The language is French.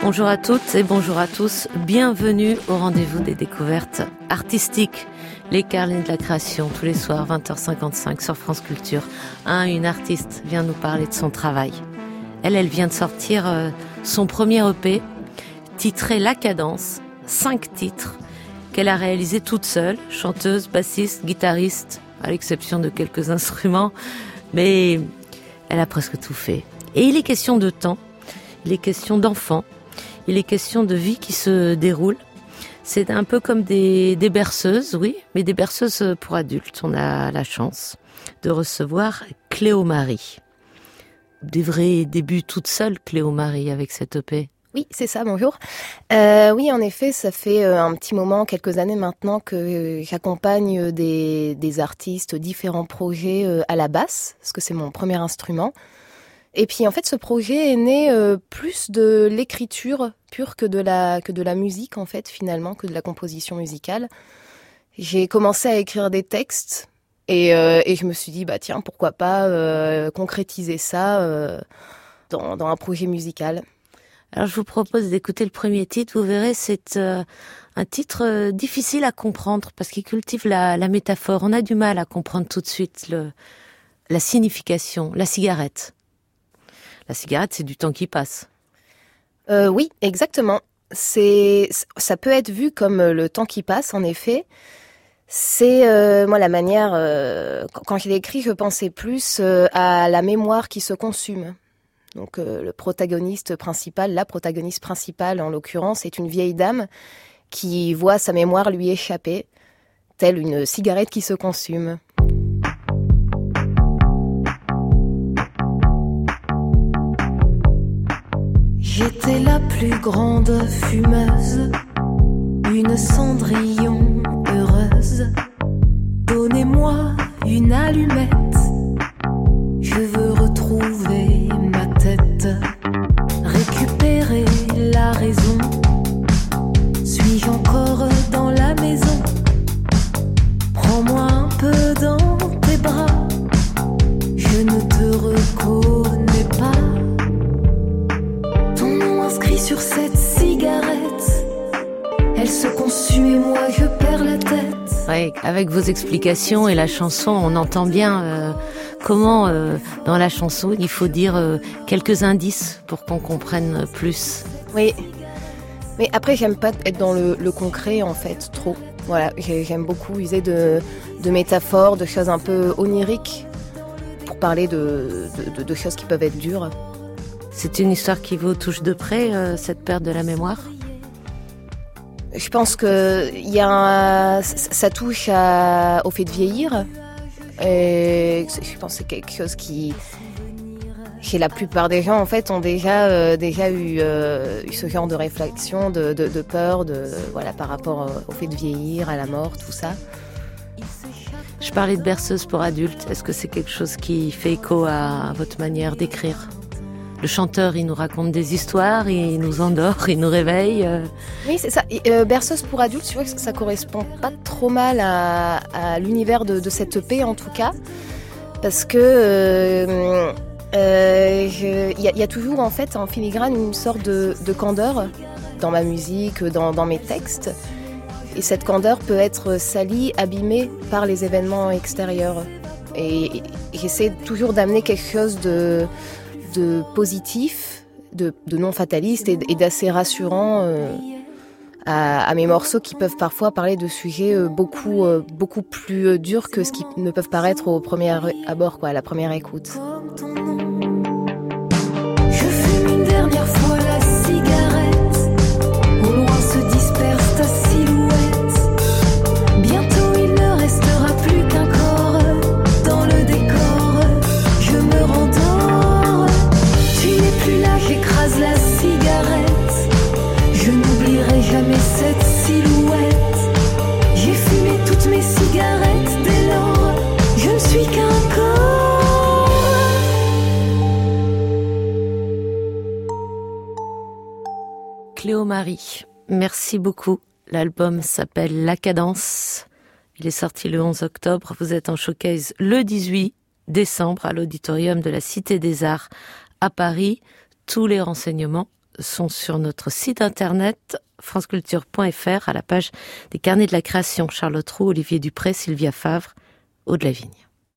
Bonjour à toutes et bonjour à tous. Bienvenue au rendez-vous des découvertes artistiques. Les Carlines de la création, tous les soirs, 20h55 sur France Culture. Une artiste vient nous parler de son travail. Elle vient de sortir son premier EP, titré La Cadence, 5 titres, qu'elle a réalisé toute seule, chanteuse, bassiste, guitariste, à l'exception de quelques instruments, mais elle a presque tout fait. Et il est question de temps, il est question d'enfants, il est question de vie qui se déroule. C'est un peu comme des berceuses, oui, mais des berceuses pour adultes. On a la chance de recevoir Cléo Marie. Des vrais débuts toute seule, Cléo Marie, avec cette EP. Oui, c'est ça, bonjour. Oui, en effet, ça fait un petit moment, quelques années maintenant, que j'accompagne des artistes, différents projets à la basse, parce que c'est mon premier instrument. Et puis en fait, ce projet est né plus de l'écriture pure que de la musique, en fait, finalement, que de la composition musicale. J'ai commencé à écrire des textes et je me suis dit, bah tiens, pourquoi pas concrétiser ça dans un projet musical. Alors je vous propose d'écouter le premier titre. Vous verrez, c'est un titre difficile à comprendre parce qu'il cultive la métaphore. On a du mal à comprendre tout de suite la signification. La cigarette. La cigarette, c'est du temps qui passe. Oui, exactement. Ça peut être vu comme le temps qui passe, en effet. C'est moi la manière. Quand je l'ai écrit, je pensais plus à la mémoire qui se consume. Donc la protagoniste principale, en l'occurrence, est une vieille dame qui voit sa mémoire lui échapper, telle une cigarette qui se consume. J'étais la plus grande fumeuse, une cendrillon heureuse. Donnez-moi une allumette, je veux retrouver ma tête, récupérer la raison. Suis-je encore dans la maison? Prends-moi un peu dans tes bras, je ne te reconnais pas. Inscrit sur cette cigarette, elle se consume et moi je perds la tête. Ouais, avec vos explications et la chanson, on entend bien comment dans la chanson il faut dire quelques indices pour qu'on comprenne plus. Oui, mais après j'aime pas être dans le concret en fait, trop. Voilà, j'aime beaucoup user de métaphores, de choses un peu oniriques pour parler de choses qui peuvent être dures. C'est une histoire qui vous touche de près, cette perte de la mémoire? Je pense que ça touche au fait de vieillir. Et je pense que c'est quelque chose qui, chez la plupart des gens, en fait, ont déjà eu ce genre de réflexion, de peur, voilà, par rapport au fait de vieillir, à la mort, tout ça. Je parlais de berceuse pour adultes. Est-ce que c'est quelque chose qui fait écho à votre manière d'écrire? Le chanteur, il nous raconte des histoires, il nous endort, il nous réveille. Oui, c'est ça. Berceuse pour adultes, tu vois que ça correspond pas trop mal à l'univers de cette EP, en tout cas. Parce que y a toujours, en fait, en filigrane, une sorte de candeur dans ma musique, dans mes textes. Et cette candeur peut être salie, abîmée par les événements extérieurs. Et j'essaie toujours d'amener quelque chose de positif, de non fataliste et d'assez rassurant à mes morceaux qui peuvent parfois parler de sujets beaucoup plus durs que ce qui ne peuvent paraître au premier abord, à la première écoute. Je fume une dernière fois la cigarette, au loin se disperse ta silhouette. Bientôt il ne restera plus qu'un corps dans le décor. Je me rendors. Tu n'es plus là, j'écrase la cigarette. Je n'oublierai jamais cette silhouette. J'ai fumé toutes mes cigarettes dès lors. Je ne suis qu'un corps. Cléo Marie, merci beaucoup. L'album s'appelle La Cadence. Il est sorti le 11 octobre. Vous êtes en showcase le 18 décembre à l'auditorium de la Cité des Arts à Paris. Tous les renseignements sont sur notre site internet franceculture.fr à la page des carnets de la création. Charlotte Roux, Olivier Dupré, Sylvia Favre, Aude Lavigne.